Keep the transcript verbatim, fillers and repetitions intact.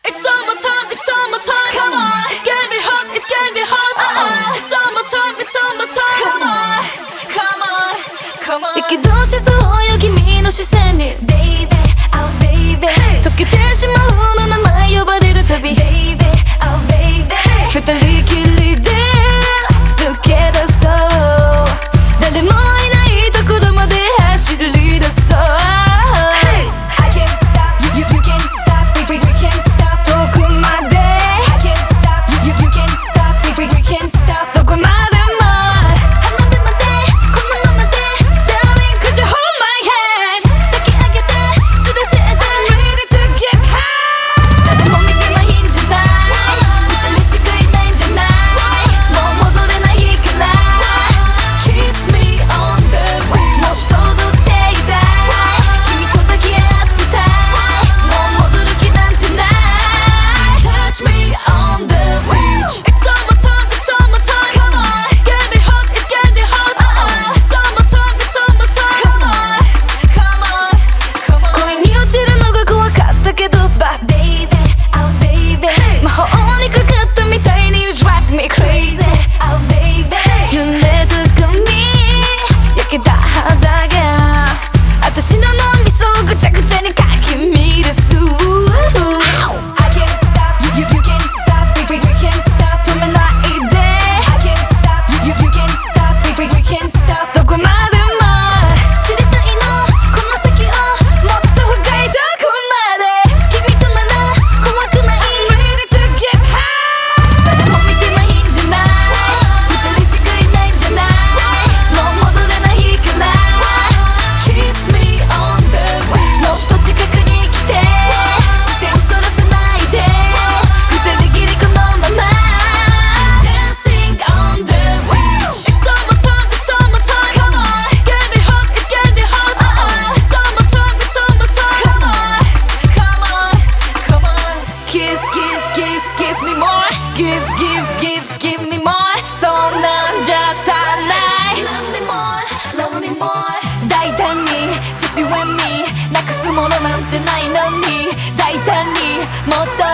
It's summertime, it's summertime. Come on, it's getting hot, it's getting hot. Uh-uh. It's summertime, it's summertime. Come on, come on, come on. 躍動しそうよ君の視線に Baby, oh baby 溶けてしまうの名前呼ばれるたび Baby, oh baby 二人きりで抜け出そう誰もいないところまで走り出そう Hey, I can't stop, you, you, you can't stop, we, we, we can't stop. 遠くまで I can't stop, you, you, you can't stop, we, we, we can't stop. どこまでも離れまでこのままで Darling, could you hold my hand 抱き上げて連れてって I'm ready to get high. 誰も見てないんじゃない二人しかいないんじゃないもう戻れないから Kiss me on the もっ beach. と踊っていたい君と抱き合ってたいもう戻る気なんてない Touch me on the beach. It's summertime, it's summertime. Come on, it's getting hot, it's getting hot. Uh-uh. It's summertime, it's summertime. Come on, come on, come on. 恋に落ちるのが怖かったけど But baby, oh baby 魔法にかかったみたいに You drive me crazy, oh baby 濡れた髪焼けた肌が私の脳みそをぐちゃぐちゃにかき乱す I can't stop, you, you, you can't stop, we, we, we can't stop. 止めないで I can't stop, you, you, you can't stop, we, we, we can't stop. どこまでも知りたいのこの先をもっと深いどこまで君となら怖くない Ready to get high. 誰も見てないんじゃない二人しかいないんじゃないもう戻れないから Kiss me on the もっ beach. と近くに来て視線そらさないで二人きりこのまま Dancing on the beach. It's summertime, it's summertime. Come on, it's getting hot, it's getting hot. Uh-uh. It's summertime, it's summertime. Come on, come on, come on. Kiss, kiss, kiss, kiss me more Give, give, give, give me more そんなんじゃ足んない Love me more, love me more. 大胆に父上になくすものなんてないのに大胆にもっと